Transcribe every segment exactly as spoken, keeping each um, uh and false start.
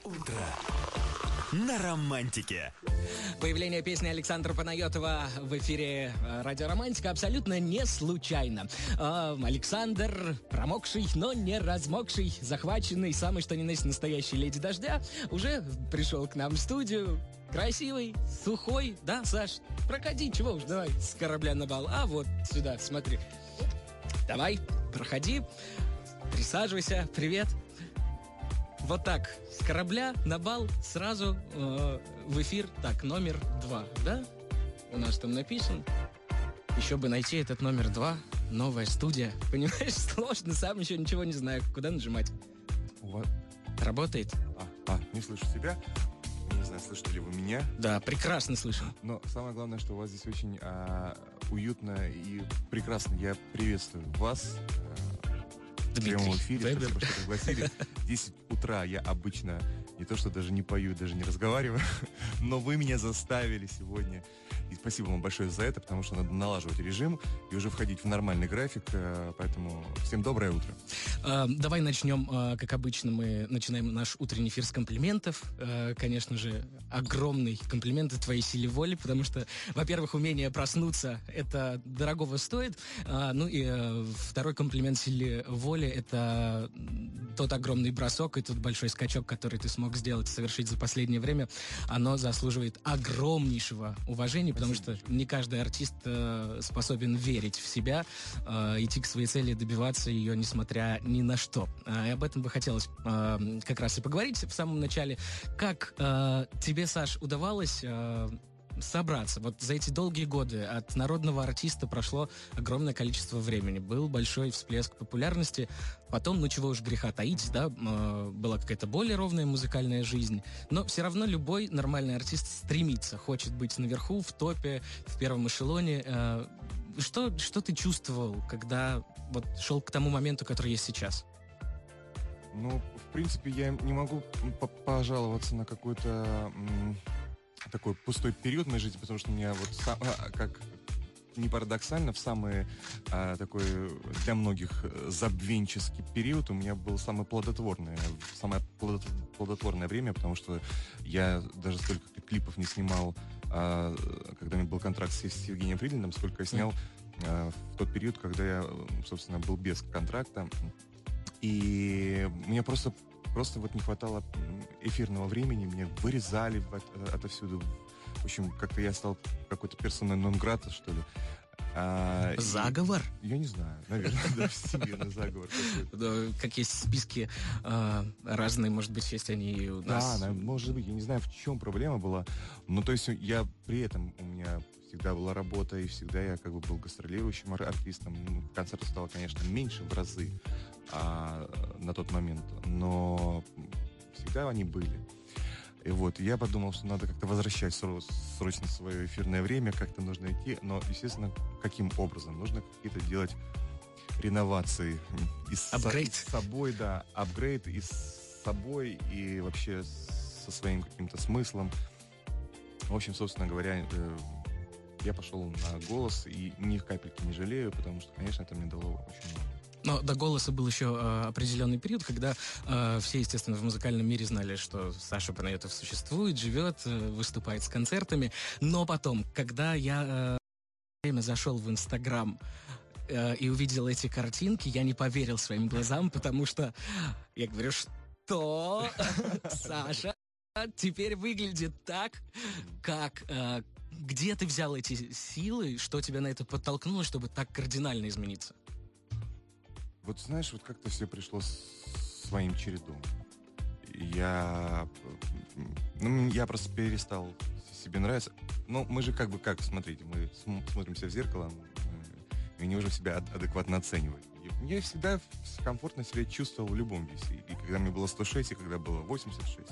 Утро на романтике. Появление песни Александра Панайотова в эфире «Радио Романтика» абсолютно не случайно. А, Александр, промокший, но не размокший, захваченный, самый что ни на есть настоящий леди дождя, уже пришел к нам в студию. Красивый, сухой, да, Саш? Проходи, чего уж, давай, с корабля на бал. А вот сюда, смотри. Давай, проходи, присаживайся, привет. Вот так, с корабля на бал сразу э, в эфир. Так, номер два, да? У нас там написан. Еще бы найти этот номер два. Новая студия. Понимаешь, сложно, сам еще ничего не знаю. Куда нажимать? Вот. Работает? А, а, не слышу себя. Не знаю, слышите ли вы меня. Да, прекрасно слышу. Но самое главное, что у вас здесь очень а, уютно и прекрасно. Я приветствую вас. В прямом эфире, Вебер. Спасибо, что пригласили. десять утра я обычно не то, что даже не пою, даже не разговариваю, но вы меня заставили сегодня. И спасибо вам большое за это, потому что надо налаживать режим и уже входить в нормальный график. Поэтому всем доброе утро. А, давай начнем, а, как обычно, мы начинаем наш утренний эфир с комплиментов. А, конечно же, огромный комплимент твоей силе воли, потому что, во-первых, умение проснуться, это дорогого стоит. А, ну и а, второй комплимент силе воли, это тот огромный бросок и тот большой скачок, который ты смог сделать, совершить за последнее время. Оно заслуживает огромнейшего уважения, потому что не каждый артист э, способен верить в себя, э, идти к своей цели, добиваться ее, несмотря ни на что. Э, и об этом бы хотелось э, как раз и поговорить в самом начале. Как э, тебе, Саш, удавалось э, собраться? Вот за эти долгие годы от народного артиста прошло огромное количество времени. Был большой всплеск популярности. Потом, ну чего уж греха таить, да, э, была какая-то более ровная музыкальная жизнь. Но все равно любой нормальный артист стремится, хочет быть наверху, в топе, в первом эшелоне. Э, что, что ты чувствовал, когда вот шел к тому моменту, который есть сейчас? Ну, в принципе, я не могу пожаловаться на какой-то м- такой пустой период в моей жизни, потому что у меня вот сам, а, как не парадоксально, в самый а, такой для многих забвенческий период у меня был самый плодотворный, самое плодотворное время, потому что я даже столько клипов не снимал, а, когда у меня был контракт с, с Евгением Фридлиным, сколько я снял а, в тот период, когда я, собственно, был без контракта. И мне просто Просто вот не хватало эфирного времени, меня вырезали от, отовсюду. В общем, как-то я стал какой-то персоной нон-грата, что ли. А, Заговор? И, я не знаю, наверное, да, всемирный заговор какой-то. Как есть списки разные, может быть, есть они у нас. Да, может быть, я не знаю, в чем проблема была. Но то есть я при этом, у меня всегда была работа, и всегда я как бы был гастролирующим артистом. Концертов стало, конечно, меньше в разы а, на тот момент, но всегда они были. И вот я подумал, что надо как-то возвращать срочно свое эфирное время, как-то нужно идти, но, естественно, каким образом? Нужно какие-то делать реновации. Апгрейд. С собой, да, апгрейд и с собой, и вообще со своим каким-то смыслом. В общем, собственно говоря, я пошел на голос, и ни капельки не жалею, потому что, конечно, это мне дало очень много. Но до «Голоса» был еще э, определенный период, когда э, все, естественно, в музыкальном мире знали, что Саша Панайотов существует, живет, э, выступает с концертами. Но потом, когда я э, время зашел в Инстаграм э, и увидел эти картинки, я не поверил своим глазам, потому что я говорю, что Саша теперь выглядит так, как... Э, где ты взял эти силы, что тебя на это подтолкнуло, чтобы так кардинально измениться? Вот знаешь, вот как-то все пришло с своим чередом. Я, ну, я просто перестал себе нравиться. Ну, мы же как бы как, смотрите, мы смотримся в зеркало, мы не можем себя адекватно оценивать. Я всегда комфортно себя чувствовал в любом весе. И когда мне было сто шесть, и когда было восемьдесят шесть.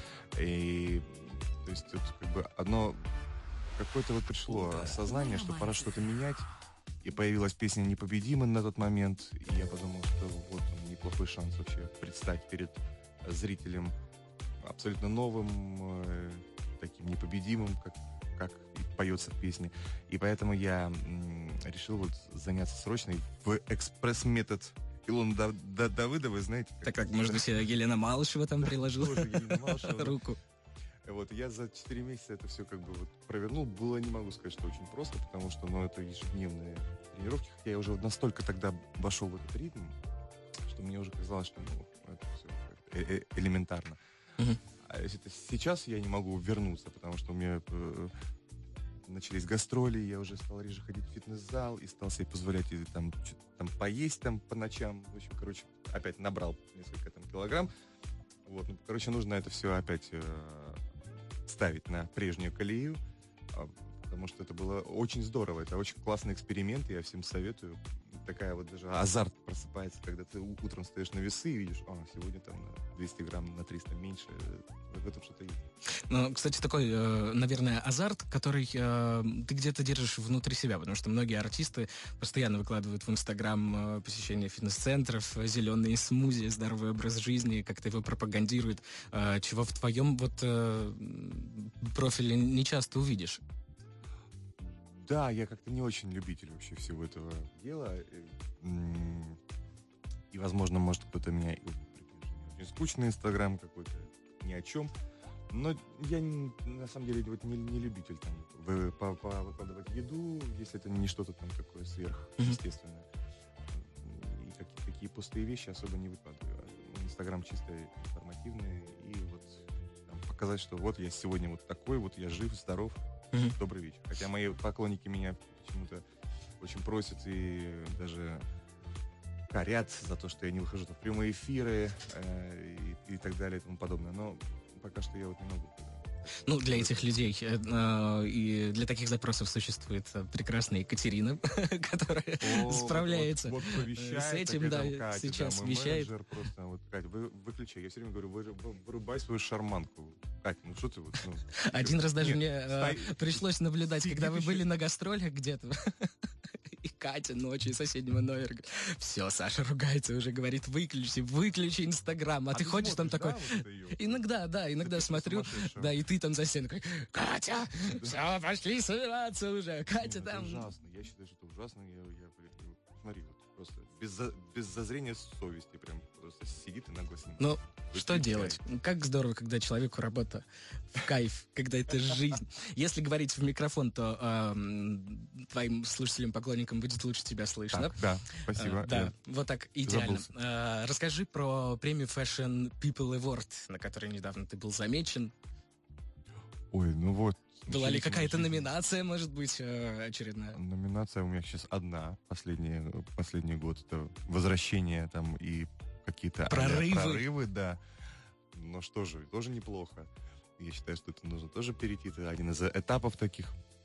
И, то есть, тут как бы одно... Какое-то вот пришло осознание, что пора что-то менять. И появилась песня «Непобедимый» на тот момент. И я подумал, что вот он, неплохой шанс вообще предстать перед зрителем абсолютно новым, э, таким непобедимым, как, как поется в песне. И поэтому я м, решил вот заняться срочно в экспресс-метод Илона Да- Да- Давыдовой, знаете. Так как, может быть, Елена Малышева там приложила Тоже Елена Малышева, да. руку. Вот, я за четыре месяца это все как бы вот провернул. Было, не могу сказать, что очень просто, потому что, ну, это ежедневные тренировки. Хотя я уже настолько тогда вошел в этот ритм, что мне уже казалось, что, ну, это все элементарно. Мгм. А если это сейчас я не могу вернуться, потому что у меня э, начались гастроли, я уже стал реже ходить в фитнес-зал и стал себе позволять и, там, что-то там поесть там по ночам. В общем, короче, опять набрал несколько там килограмм. Вот, ну, короче, нужно это все опять э, ставить на прежнюю колею, а, потому что это было очень здорово. Это очень классный эксперимент, я всем советую. Такая вот даже азарт просыпается, когда ты у- утром стоишь на весы и видишь, а, сегодня там на двести грамм, на триста меньше. В этом что-то есть. Ну, кстати, такой, э, наверное, азарт, который э, ты где-то держишь внутри себя, потому что многие артисты постоянно выкладывают в Инстаграм э, посещение фитнес-центров, э, зеленые смузи, здоровый образ жизни, как-то его пропагандируют, э, чего в твоем вот э, профиле не часто увидишь. Да, я как-то не очень любитель вообще всего этого дела. И, м, и, возможно, может, кто-то меня и припишет. Очень скучный Инстаграм какой-то, ни о чем. Но я не- на самом деле вот не, не любитель там вы- по- по- выкладывать еду, если это не что-то там такое сверхъестественное. И какие, какие пустые вещи особо не выкладываю. А Инстаграм чисто информативный. И вот там показать, что вот я сегодня вот такой, вот я жив, здоров. Мгм. Добрый вечер. Хотя мои поклонники меня почему-то очень просят и даже корят за то, что я не выхожу в прямые эфиры э, и, и так далее и тому подобное. Но пока что я вот не могу. Ну, для этих людей э, э, и для таких запросов существует э, прекрасная Екатерина, которая О, справляется вот, вот, вот повещает, с этим, так да, это Катя, сейчас да, мой вещает. менеджер просто, вот, Катя, вы, выключай. Я все время говорю, вы, вы- вырубай свою шарманку. Катя, ну что ты вот... Ну, Один раз даже нет, мне э, стой- пришлось наблюдать, сидит когда вы еще- были на гастролях где-то. И Катя ночью из соседнего номера говорит, все, Саша ругается уже, говорит, выключи, выключи Инстаграм. А, А ты ходишь там смотришь, такой... да, вот это её? Иногда, да, иногда Это смотрю, сумасшедшая. да, и ты там за стеной такой, Катя, все, пошли собираться уже. Катя Нет, это там... ужасно. Я считаю, что это ужасно. Я, я, блин, ну, смотри, вот просто без, за- без зазрения совести прям просто сидит и нагло снимает. Ну, что Выключай. делать? Ну, Как здорово, когда человеку работа в кайф, когда это жизнь. Если говорить в микрофон, то эм, твоим слушателям, поклонникам будет лучше тебя слышно. Так, да, спасибо. Э, да, Я- вот так идеально. забылся. Э, расскажи про премию Fashion People Award, на которой недавно ты был замечен. Ой, ну вот. Была ли начались какая-то мои жизни. номинация, может быть, э, очередная? Номинация у меня сейчас одна. Последний, последний год это возвращение там и какие-то а-ля Прорывы. прорывы, да. Но что же, тоже неплохо. Я считаю, что это нужно тоже перейти. Это один из этапов таких.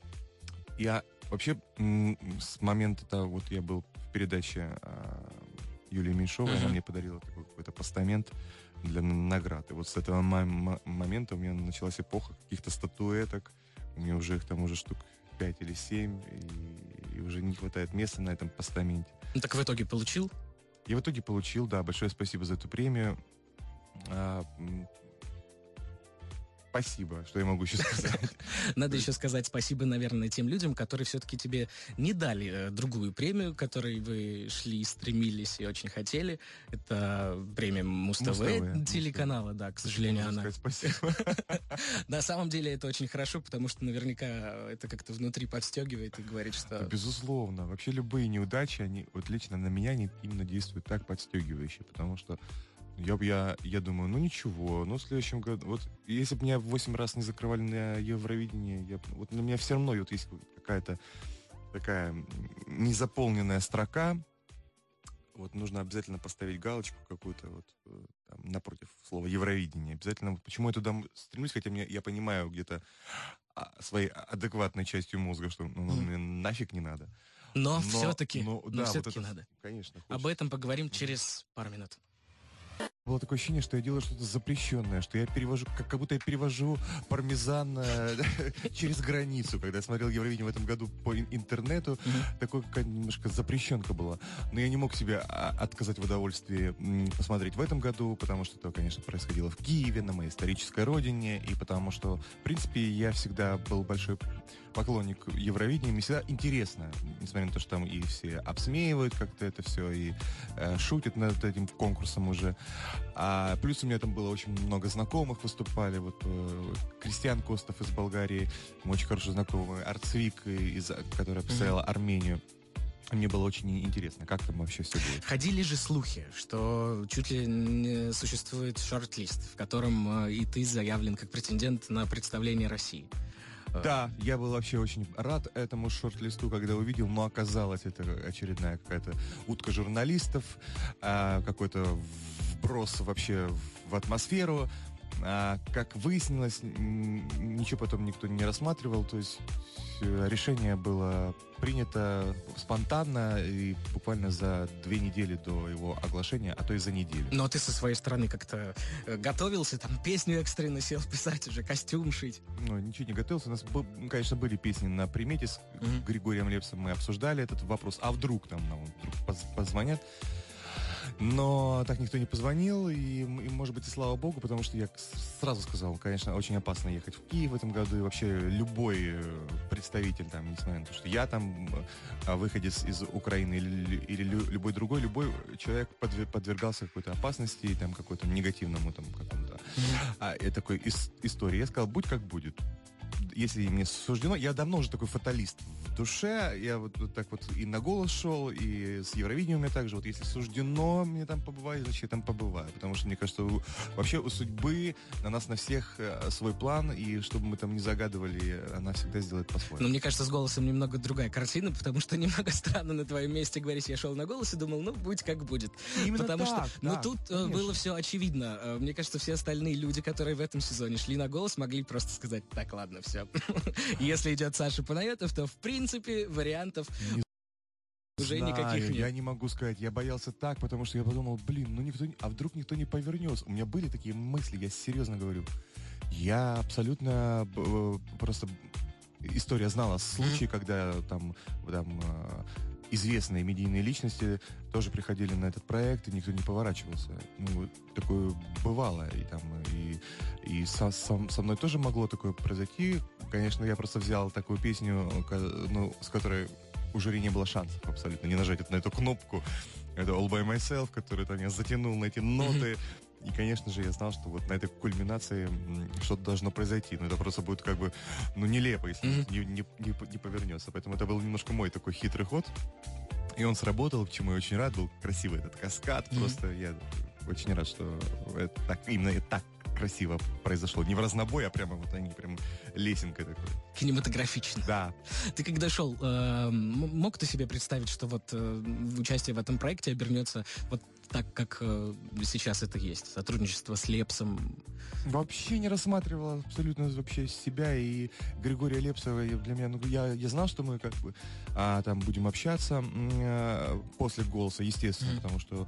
Я вообще м, с момента того, вот я был в передаче а, Юлии Меньшовой, Мгм. она мне подарила такой какой-то постамент для н- наград. И вот с этого мо- мо- момента у меня началась эпоха каких-то статуэток. У меня уже их там уже штук пять или семь, и, и уже не хватает места на этом постаменте. Ну, так в итоге получил? Я в итоге получил, да, большое спасибо за эту премию. А, м, спасибо, что я могу еще сказать. Надо еще сказать спасибо, наверное, тем людям, которые все-таки тебе не дали э, другую премию, к которой вы шли, стремились и очень хотели. Это премия Муз-ТВ Муз-ТВ, телеканала, да, к сожалению, Можно она. сказать спасибо. На самом деле это очень хорошо, потому что наверняка это как-то внутри подстегивает и говорит, Да, что... безусловно. Вообще любые неудачи, они вот лично на меня они именно действуют так подстегивающе, потому что я, б- я, я думаю, ну ничего, ну в следующем году, вот если бы меня восемь раз не закрывали на Евровидении, я, б- вот на меня все равно вот есть какая-то такая м, незаполненная строка, вот нужно обязательно поставить галочку какую-то вот э, там, напротив слова Евровидение. Обязательно, вот почему я туда м- стремлюсь, хотя мне, я понимаю где-то а, своей адекватной частью мозга, что ну, ну, Мгм. мне нафиг не надо. Но, все-таки, но, но да, вот все-таки это, надо. Конечно. Об хочется. этом поговорим через пару минут. Было такое ощущение, что я делаю что-то запрещенное, что я перевожу, как, как будто я перевожу пармезан э, через границу. Когда я смотрел Евровидение в этом году по ин- интернету, такой какая-то немножко запрещенка была. Но я не мог себе а, отказать в удовольствии м, посмотреть в этом году, потому что это, конечно, происходило в Киеве, на моей исторической родине, и потому что, в принципе, я всегда был большой поклонник Евровидения, мне всегда интересно, несмотря на то, что там и все обсмеивают как-то это все, и э, шутят над этим конкурсом уже. А плюс у меня там было очень много знакомых выступали, вот э, Кристиан Костов из Болгарии, мой очень хороший знакомый, Арцвик, из, которая представляла mm-hmm. Армению. Мне было очень интересно, как там вообще все будет. Ходили же слухи, что чуть ли не существует шорт-лист, в котором и ты заявлен как претендент на представление России. Да, я был вообще очень рад этому шорт-листу, когда увидел, но оказалось, это очередная какая-то утка журналистов, какой-то вброс вообще в атмосферу. А, как выяснилось, ничего потом никто не рассматривал, то есть решение было принято спонтанно и буквально за две недели до его оглашения, а то и за неделю. Но ты со своей стороны как-то готовился, там песню экстренно сел писать уже, костюм шить? Ну, ничего не готовился. У нас, конечно, были песни на примете с mm-hmm. Григорием Лепсом, мы обсуждали этот вопрос, а вдруг там нам вдруг позвонят. Но так никто не позвонил, и, и, может быть, и слава богу, потому что я сразу сказал, конечно, очень опасно ехать в Киев в этом году, и вообще любой представитель, там, несмотря на то, что я там выходец из Украины или, или любой другой, любой человек подвергался какой-то опасности, там, какой-то негативному там какому-то mm-hmm. а, такой ис- истории. Я сказал, будь как будет. Если мне суждено, я давно уже такой фаталист в душе, я вот, вот так вот и на голос шел, и с Евровидением у меня также, вот если суждено мне там побывать, значит я там побываю, потому что мне кажется, у, вообще у судьбы на нас на всех свой план, и чтобы мы там не загадывали, она всегда сделает по-своему. Но мне кажется, с голосом немного другая картина, потому что немного странно на твоем месте говорить, я шел на голос и думал, ну, будь как будет. Именно потому так, что, да, ну, тут конечно. Было все очевидно. Мне кажется, все остальные люди, которые в этом сезоне шли на голос, могли просто сказать, так, ладно, все. Если идет Саша Панайотов, то, в принципе, вариантов не уже знаю, никаких нет. Я не могу сказать, я боялся так, потому что я подумал, блин, ну никто не... А вдруг никто не повернется? У меня были такие мысли, я серьезно говорю. Я абсолютно просто... История знала случаи, mm-hmm. когда там... там известные медийные личности тоже приходили на этот проект, и никто не поворачивался. Ну, такое бывало. И, там, и, и со, со, со мной тоже могло такое произойти. Конечно, я просто взял такую песню, ну, с которой у жюри не было шансов абсолютно не нажать на эту кнопку. Это All By Myself, который там я затянул на эти ноты. И, конечно же, я знал, что вот на этой кульминации что-то должно произойти. Но это просто будет как бы, ну, нелепо, если mm-hmm. не, не, не, не повернется. Поэтому это был немножко мой такой хитрый ход. И он сработал, к чему я очень рад. Был красивый этот каскад. Mm-hmm. Просто я очень рад, что это так, именно так красиво произошло. Не в разнобой, а прямо вот они, прям лесенкой такой. Кинематографично. Да. Ты когда шел, э, мог ты себе представить, что вот э, участие в этом проекте обернется вот так, как э, сейчас это есть? Сотрудничество с Лепсом? Вообще не рассматривал абсолютно вообще себя и Григория Лепсова. Для меня, ну, я, я знал, что мы как бы а, там будем общаться а, после «Голоса», естественно, mm-hmm. потому что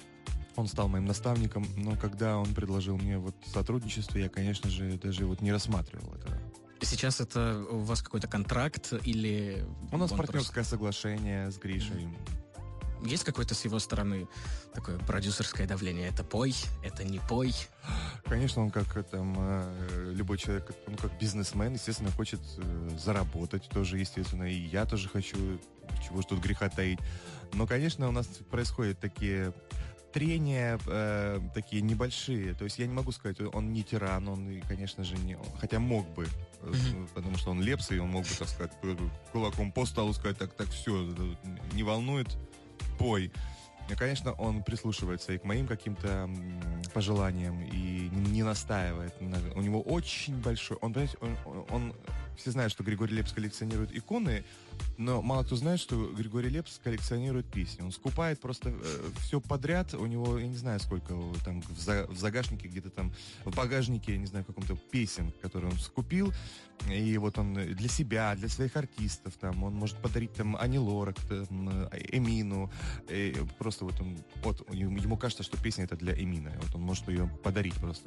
он стал моим наставником, но когда он предложил мне вот сотрудничество, я, конечно же, даже вот не рассматривал это. Сейчас это у вас какой-то контракт или... У нас партнерское просто... соглашение с Гришей. Mm-hmm. Есть какое-то с его стороны такое продюсерское давление? Это пой, это не пой? Конечно, он как там любой человек, он как бизнесмен, естественно, хочет заработать тоже, естественно, и я тоже хочу, чего ж тут греха таить. Но, конечно, у нас происходят такие трения, э, такие небольшие. То есть я не могу сказать, он не тиран, он, конечно же, не... Хотя мог бы, mm-hmm. потому что он Лепс, и он мог бы, так сказать, кулаком по столу сказать, так, так, все, не волнует, пой. И, конечно, он прислушивается и к моим каким-то пожеланиям и не настаивает. У него очень большой... Он, понимаете, он, он, все знают, что Григорий Лепс коллекционирует иконы, но мало кто знает, что Григорий Лепс коллекционирует песни. Он скупает просто э, все подряд. У него, я не знаю, сколько там в, за, в загашнике, где-то там в багажнике, я не знаю, каком-то песен, которые он скупил. И вот он для себя, для своих артистов, там, он может подарить там Ани Лорак, там, Эмину. И просто вот он, вот ему кажется, что песня это для Эмина. Вот он может ее подарить просто.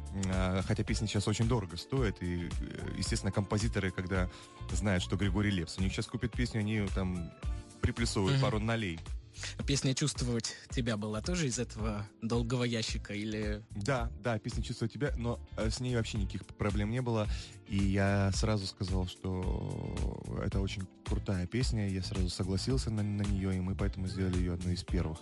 Хотя песни сейчас очень дорого стоят. И, естественно, композиторы, когда знают, что Григорий Лепс, у них сейчас купят песню, они там приплюсовывают mm-hmm. пару нолей Песня «Чувствовать тебя» была тоже из этого долгого ящика или... Да, да, песня «Чувствую тебя», но э, с ней вообще никаких проблем не было. И я сразу сказал, что это очень крутая песня. Я сразу согласился на, на нее, и мы поэтому сделали ее одной из первых.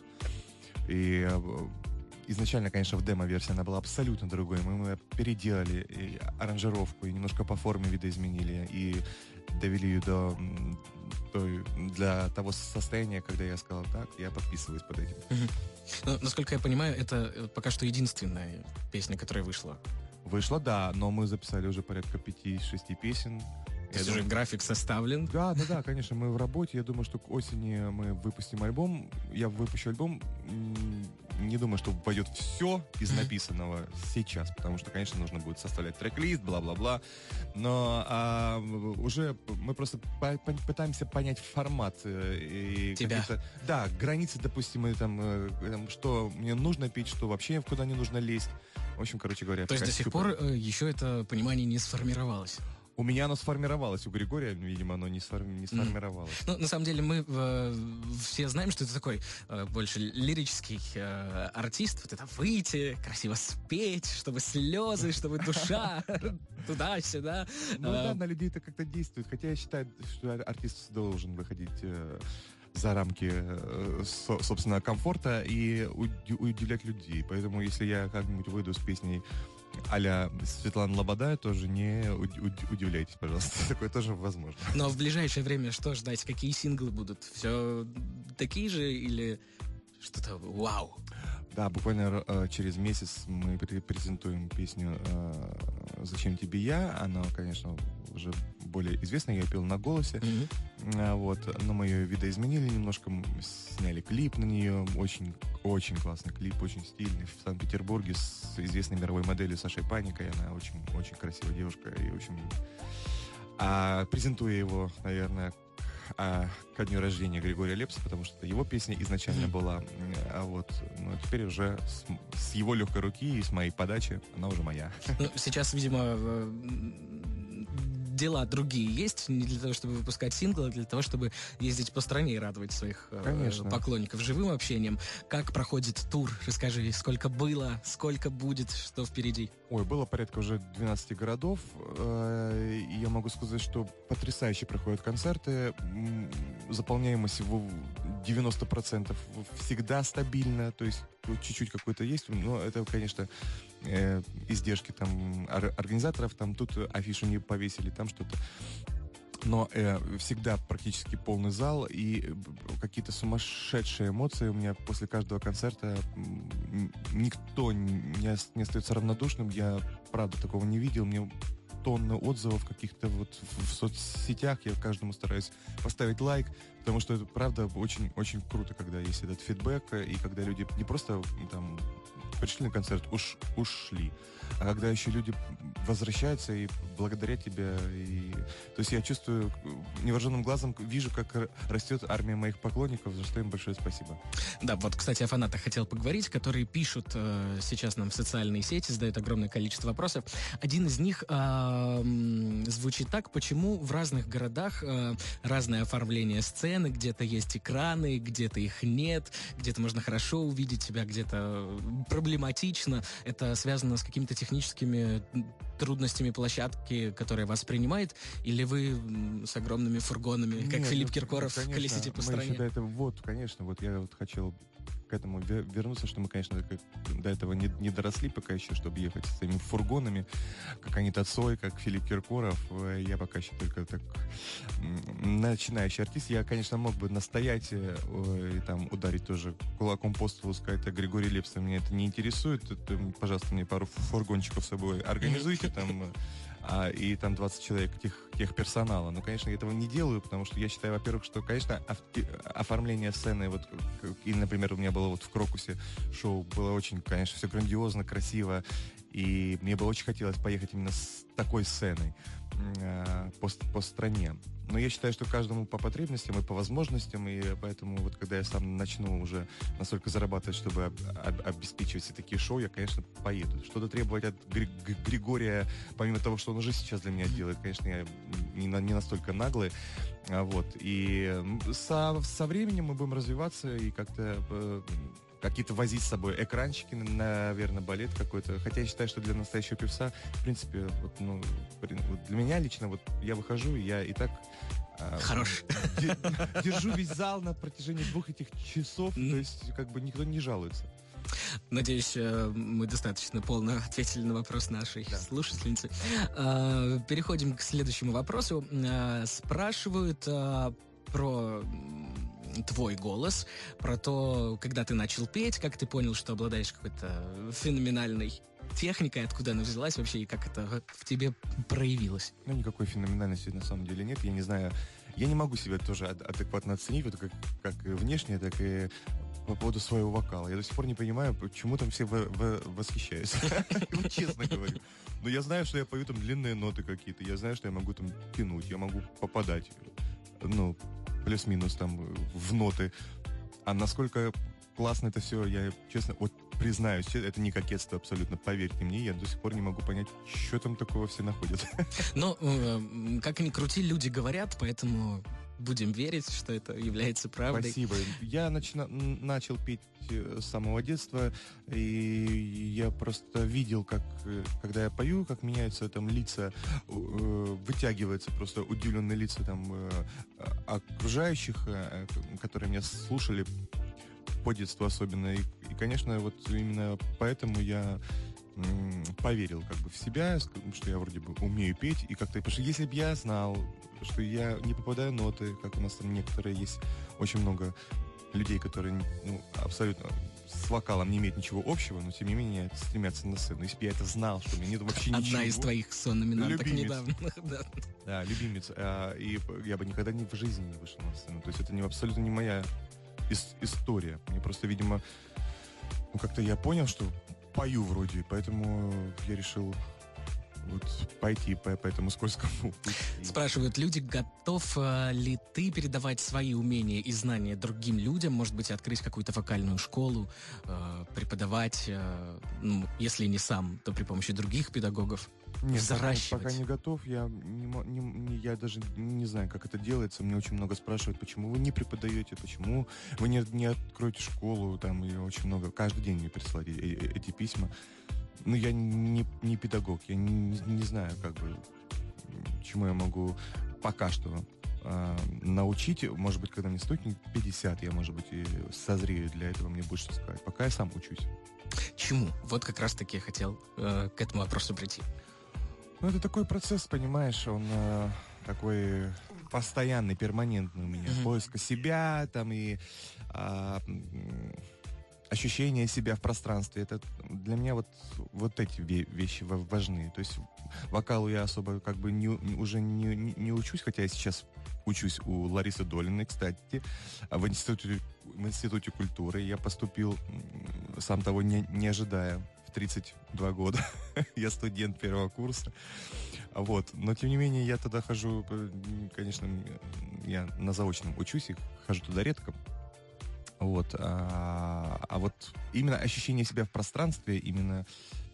И э, изначально, конечно, в демо-версии она была абсолютно другой. Мы, мы переделали и аранжировку, и немножко по форме видоизменили, и довели ее до... той- для того состояния, когда я сказал так, я подписываюсь под этим. Мгм. Ну, насколько я понимаю, это э, пока что единственная песня, которая вышла. Вышло, да, но мы записали уже порядка пяти-шести песен. То есть Я уже думаю- график составлен. Да, да, да, конечно, мы в работе. Я думаю, что к осени мы выпустим альбом. Я выпущу альбом. М, Не думаю, что пойдет все из Мгм. написанного сейчас, потому что, конечно, нужно будет составлять трек-лист, бла-бла-бла. Но а, уже мы просто по- по- пытаемся понять формат э, и Тебя. какие-то- да, границы, допустим, и там, э, там, что мне нужно петь, что вообще куда не нужно лезть. В общем, короче говоря, То есть пока до сих супер. пор э, еще это понимание не сформировалось. У меня оно сформировалось, у Григория, видимо, оно не, сформи- не сформировалось. Ну, на самом деле, мы э, все знаем, что это такой э, больше лирический э, артист. Вот это выйти, красиво спеть, чтобы слезы, чтобы душа туда-сюда. Ну Э, да, на людей это как-то действует. Хотя я считаю, что ар- артист должен выходить э, за рамки, э, со- собственно, комфорта и уд- удивлять людей. Поэтому, если я как-нибудь выйду с песней а-ля Светлана Лобода, тоже не уд- уд- удивляйтесь, пожалуйста. Такое тоже возможно. Но в ближайшее время что ждать? Какие синглы будут? Все такие же или что-то вау? Да, буквально э, через месяц мы пре- презентуем песню э, «Зачем тебе я?». Она, конечно, уже более известная, я ее пел на голосе. Мгм. А, вот, но мы ее видоизменили немножко, м, сняли клип на нее, очень, очень классный клип, очень стильный, в Санкт-Петербурге с известной мировой моделью Сашей Паникой, она очень, очень красивая девушка, и, в общем, а, презентую его, наверное, к, а, ко дню рождения Григория Лепса, потому что это его песня изначально Мгм. была, м, а вот, но теперь уже с, м- с его легкой руки и с моей подачи она уже моя. Ну, сейчас, видимо, э, м, дела другие есть, не для того, чтобы выпускать синглы, а для того, чтобы ездить по стране и радовать своих э, Конечно. поклонников живым общением. Как проходит тур? Расскажи, сколько было, сколько будет, что впереди? Ой, было порядка уже двенадцати городов, э, и я могу сказать, что потрясающе проходят концерты, м, заполняемость его девяносто процентов всегда стабильно, то есть вот чуть-чуть какой-то есть, но это, конечно, э, издержки там ор- организаторов, там тут афишу не повесили, там что-то. Но э, всегда практически полный зал и э, б- какие-то сумасшедшие эмоции у меня после каждого концерта. М, м, Никто не, ос- не остается равнодушным. Я, правда, такого не видел. Мне тонны отзывов каких-то вот в, в соцсетях. Я каждому стараюсь поставить лайк, потому что это, правда, очень-очень круто, когда есть этот фидбэк, э, и когда люди не просто м, там пришли на концерт, уж, ушли, а когда еще люди возвращаются и благодаря тебе. И... То есть я чувствую, невооруженным глазом вижу, как р- растет армия моих поклонников, за что им большое спасибо. Да, вот, кстати, о фанатах хотел поговорить, которые пишут э, сейчас нам в социальные сети, задают огромное количество вопросов. Один из них э, м, звучит так: почему в разных городах э, разное оформление сцены, где-то есть экраны, где-то их нет, где-то можно хорошо увидеть себя, где-то проблематично. Это связано с какими-то техническими трудностями площадки, которая вас принимает, или вы м, с огромными фургонами, как Нет, Филипп ну, Киркоров, конечно, колесите по мы стране? еще до этого, вот, конечно, вот я вот хотел к этому ве- вернуться, что мы, конечно, как- до этого не, не доросли пока еще, чтобы ехать с этими фургонами, как Анита Цой, как Филипп Киркоров. Э, Я пока еще только так м, начинающий артист. Я, конечно, мог бы настоять э, э, и там ударить тоже кулаком по столу, сказать: «А Григорий Лепс, меня это не интересует, это, м, пожалуйста, мне пару фургончиков с собой организуйте там, э, а, и там двадцать человек тех, тех персонала». Но, конечно, я этого не делаю, потому что я считаю, во-первых, что, конечно, оф- оформление сцены, вот, как- и, например, у меня было вот в Крокусе шоу, было очень, конечно, все грандиозно, красиво, И мне бы очень хотелось поехать именно с такой сценой э, по, по стране. Но я считаю, что каждому по потребностям и по возможностям, и поэтому вот когда я сам начну уже настолько зарабатывать, чтобы об, об, обеспечивать все такие шоу, я, конечно, поеду. Что-то требовать от Гри- Григория, помимо того, что он уже сейчас для меня делает, конечно, я не, на, не настолько наглый. А, вот. И со, со временем мы будем развиваться и как-то... Э, какие-то возить с собой экранчики, наверное, балет какой-то. Хотя я считаю, что для настоящего певца, в принципе, вот, ну, для меня лично, вот я выхожу, и я и так... Хорош. Держу весь зал на протяжении двух этих часов, то есть как бы никто не жалуется. Надеюсь, мы достаточно полно ответили на вопрос нашей да. слушательницы. Переходим к следующему вопросу. Спрашивают про... твой голос, про то, когда ты начал петь, как ты понял, что обладаешь какой-то феноменальной техникой, откуда она взялась вообще и как это в тебе проявилось? Ну, никакой феноменальности на самом деле нет. Я не знаю, я не могу себя тоже адекватно оценить, вот как, как внешне, так и по поводу своего вокала. Я до сих пор не понимаю, почему там все в, в, восхищаются. Честно говорю. Но я знаю, что я пою там длинные ноты какие-то, я знаю, что я могу там тянуть, я могу попадать, ну, плюс-минус там в ноты. А насколько классно это все, я честно, вот признаюсь, это не кокетство абсолютно, поверьте мне, я до сих пор не могу понять, что там такого все находят. Ну, как ни крути, люди говорят, поэтому будем верить, что это является правдой. Спасибо. Я начина- начал петь с самого детства, и я просто видел, как, когда я пою, как меняются там лица, вытягиваются просто удивленные лица там окружающих, которые меня слушали по детству особенно. И, и конечно, вот именно поэтому я поверил как бы в себя, что я вроде бы умею петь, и как-то, потому что если бы я знал, что я не попадаю в ноты, как у нас там некоторые есть, очень много людей, которые, ну, абсолютно с вокалом не имеют ничего общего, но тем не менее стремятся на сцену. Если бы я это знал, что у меня нет вообще Одна ничего. Одна из твоих сон-номинанток недавно. да. да, любимец. А, и я бы никогда ни в жизни не вышел на сцену. То есть это не, абсолютно не моя ис- история. Мне просто, видимо, ну, как-то я понял, что пою вроде, поэтому я решил вот пойти по, по этому скользкому пути. Спрашивают люди, готов э, ли ты передавать свои умения и знания другим людям, может быть, открыть какую-то вокальную школу, э, преподавать, э, ну, если не сам, то при помощи других педагогов, Нет, взращивать? Пока, пока не готов, я, не, не, не, я даже не знаю, как это делается. Мне очень много спрашивают, почему вы не преподаете, почему вы не, не откроете школу, там, и очень много, каждый день мне присылают эти письма. Ну, я не, не педагог, я не, не знаю, как бы, чему я могу пока что э, научить. Может быть, когда мне стукнет пятьдесят, я, может быть, и созрею для этого, мне будет что сказать. Пока я сам учусь. Чему? Вот как раз-таки я хотел э, к этому вопросу прийти. Ну, это такой процесс, понимаешь, он э, такой постоянный, перманентный у меня. Mm-hmm. Поиска себя, там, и... Э, ощущение себя в пространстве. Это для меня вот, вот эти вещи важны. То есть вокалу я особо как бы не, уже не, не, не учусь, хотя я сейчас учусь у Ларисы Долиной, кстати, в институте, в институте культуры. Я поступил, сам того не, не ожидая, в тридцать два года. Я студент первого курса. Вот. Но, тем не менее, я туда хожу, конечно, я на заочном учусь и хожу туда редко. Вот, а, а вот именно ощущение себя в пространстве, именно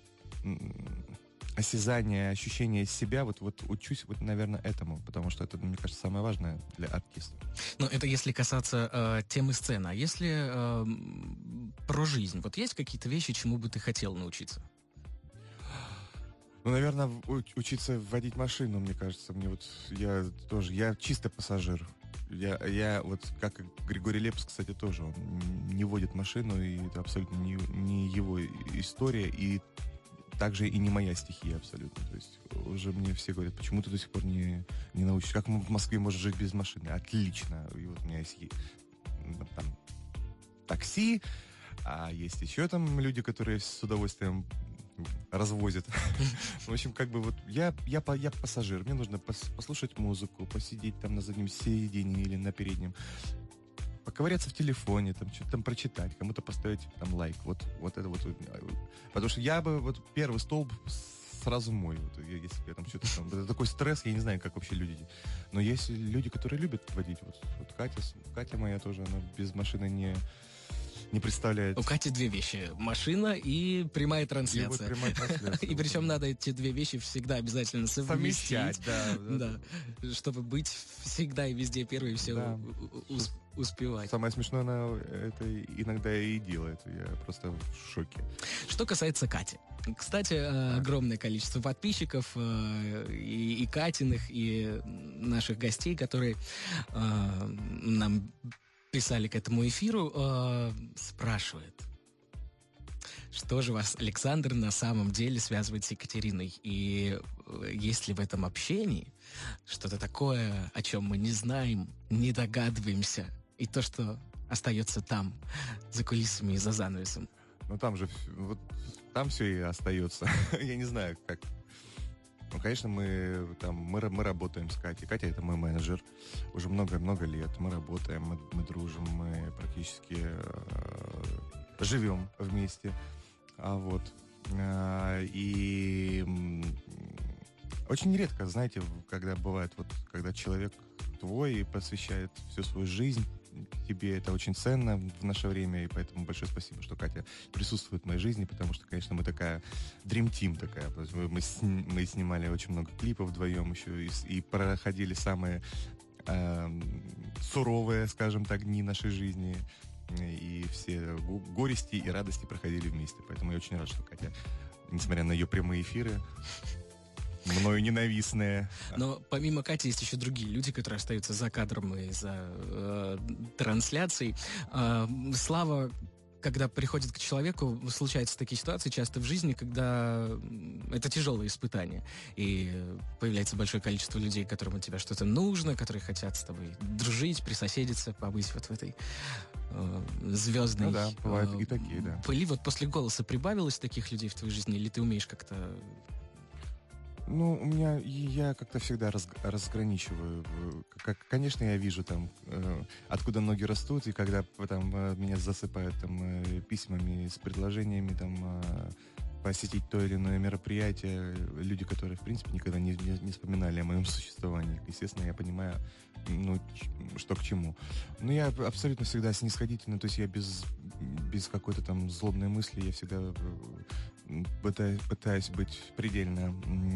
осязание, ощущение себя, вот, вот учусь, вот, наверное, этому, потому что это, мне кажется, самое важное для артиста. Ну, это если касаться э, темы сцены. А если э, про жизнь? Вот есть какие-то вещи, чему бы ты хотел научиться? Ну, наверное, учиться водить машину, мне кажется. Мне вот, я тоже, я чисто пассажир. Я, я вот, как и Григорий Лепс, кстати, тоже, он не водит машину, и это абсолютно не, не его история, и также и не моя стихия абсолютно. То есть уже мне все говорят, почему ты до сих пор не, не научишься, как в Москве можешь жить без машины? Отлично. И вот у меня есть там такси, а есть еще там люди, которые с удовольствием развозят. В общем, как бы вот я, я, я пассажир, мне нужно послушать музыку, посидеть там на заднем сиденье или на переднем, поковыряться в телефоне, там что-то там прочитать, кому-то поставить там лайк. Вот, вот это вот. Потому что я бы вот первый столб сразу мой. Вот, я, если я там что-то там... Это такой стресс, я не знаю, как вообще люди... Но есть люди, которые любят водить. Вот, вот Катя, Катя моя тоже, она без машины не... не представляет. У Кати две вещи. Машина и прямая трансляция. И, вот прямая трансляция. И причем надо эти две вещи всегда обязательно совместить. Совмещать, да, да, да. Чтобы быть всегда и везде первой и все да. ус- успевать. Самое смешное, она это иногда и делает. Я просто в шоке. Что касается Кати. Кстати, а. огромное количество подписчиков и, и Катиных, и наших гостей, которые а, нам писали к этому эфиру, э, спрашивает, что же вас, Александр, на самом деле связывает с Екатериной? И есть ли в этом общении что-то такое, о чем мы не знаем, не догадываемся, и то, что остается там, за кулисами и за занавесом? Ну там же, вот там все и остается. Я не знаю, как... Ну, конечно, мы, там, мы, мы работаем с Катей. Катя — это мой менеджер. Уже много-много лет мы работаем, мы, мы дружим, мы практически э, живем вместе. А вот. А, и очень редко, знаете, когда бывает, вот, когда человек твой посвящает всю свою жизнь тебе, это очень ценно в наше время, и поэтому большое спасибо, что Катя присутствует в моей жизни, потому что, конечно, мы такая Dream Team такая. Мы, мы, сни, мы снимали очень много клипов вдвоем еще и, и проходили самые э, суровые, скажем так, дни нашей жизни. И все горести и радости проходили вместе. Поэтому я очень рад, что Катя, несмотря на ее прямые эфиры, мною ненавистные. Но помимо Кати есть еще другие люди, которые остаются за кадром и за э, трансляцией. Э, Слава, когда приходит к человеку, случаются такие ситуации часто в жизни, когда это тяжелое испытание. И появляется большое количество людей, которым от тебя что-то нужно, которые хотят с тобой дружить, присоседиться, побыть вот в этой э, звездной... Ну да, бывают э, и такие, да. Пыли. Вот после «Голоса» прибавилось таких людей в твоей жизни, или ты умеешь как-то... Ну, у меня, я как-то всегда раз, разграничиваю. Как, конечно, я вижу там, э, откуда ноги растут, и когда там э, меня засыпают там э, письмами с предложениями там э, посетить то или иное мероприятие, люди, которые, в принципе, никогда не, не, не вспоминали о моем существовании. Естественно, я понимаю, ну, что к чему. Но я абсолютно всегда снисходительный, то есть я без, без какой-то там злобной мысли, я всегда... Пытаюсь, пытаюсь быть предельно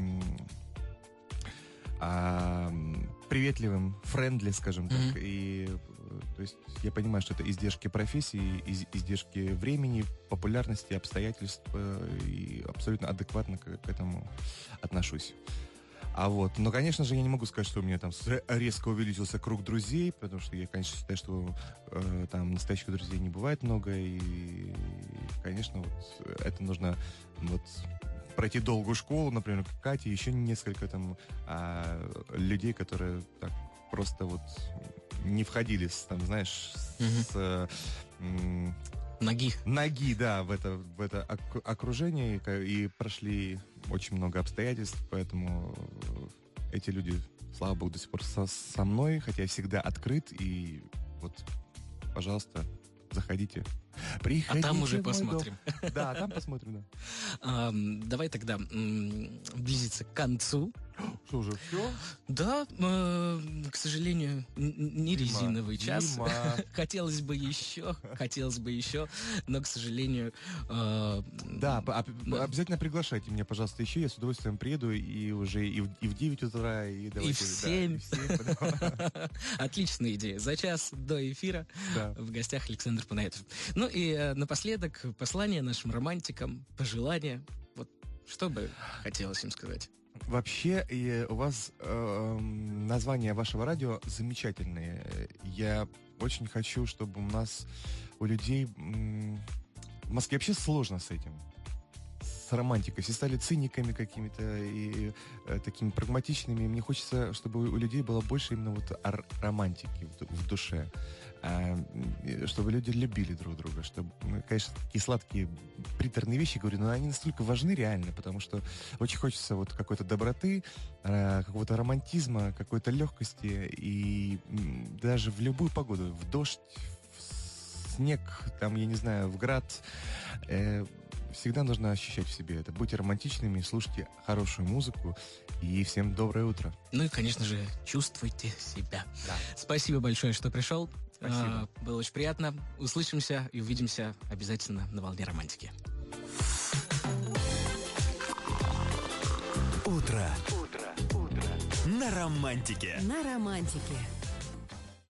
а, приветливым, френдли, скажем так. Mm-hmm. И то есть я понимаю, что это издержки профессии, из, издержки времени, популярности, обстоятельств, и абсолютно адекватно к, к этому отношусь. А вот, но, конечно же, я не могу сказать, что у меня там резко увеличился круг друзей, потому что я, конечно, считаю, что э, там настоящих друзей не бывает много, и, конечно, вот это нужно вот пройти долгую школу, например, как Катя, еще несколько там а, людей, которые так просто вот не входили, с, там, знаешь, mm-hmm. с... М- Ноги. Ноги, да, в это, в это окружение, и прошли очень много обстоятельств, поэтому эти люди, слава богу, до сих пор со, со мной, хотя я всегда открыт, и вот, пожалуйста, заходите. Приходите. А там уже посмотрим. Дом. Да, там посмотрим, да. А, давай тогда м- близиться к концу. Что уже, все? Да, э, к сожалению, не Дима, резиновый час. Дима. Хотелось бы еще, хотелось бы еще, но, к сожалению... Э, да, да, обязательно приглашайте меня, пожалуйста, еще. Я с удовольствием приеду и уже и в, и в девять утра, и давайте... И в семь. Да, отличная идея. За час до эфира да. в гостях Александр Панаетов. Ну и э, напоследок послание нашим романтикам, пожелания. Вот что бы хотелось им сказать? Вообще, и у вас э, название вашего радио замечательное. Я очень хочу, чтобы у нас, у людей... М- в Москве вообще сложно с этим. С романтикой. Все стали циниками какими-то и э, такими прагматичными. Мне хочется, чтобы у людей было больше именно вот р- романтики в, в душе. А, чтобы люди любили друг друга, чтобы, конечно, такие сладкие, приторные вещи, говорю, но они настолько важны реально, потому что очень хочется вот какой-то доброты, какого-то романтизма, какой-то легкости, и даже в любую погоду, в дождь, снег, там, я не знаю, в град. Э, всегда нужно ощущать в себе это. Будьте романтичными, слушайте хорошую музыку. И всем доброе утро. Ну и, конечно же, чувствуйте себя. Да. Спасибо большое, что пришел. Спасибо. А, было очень приятно. Услышимся и увидимся обязательно на волне романтики. Утро. Утро. Утро. На романтике. На романтике.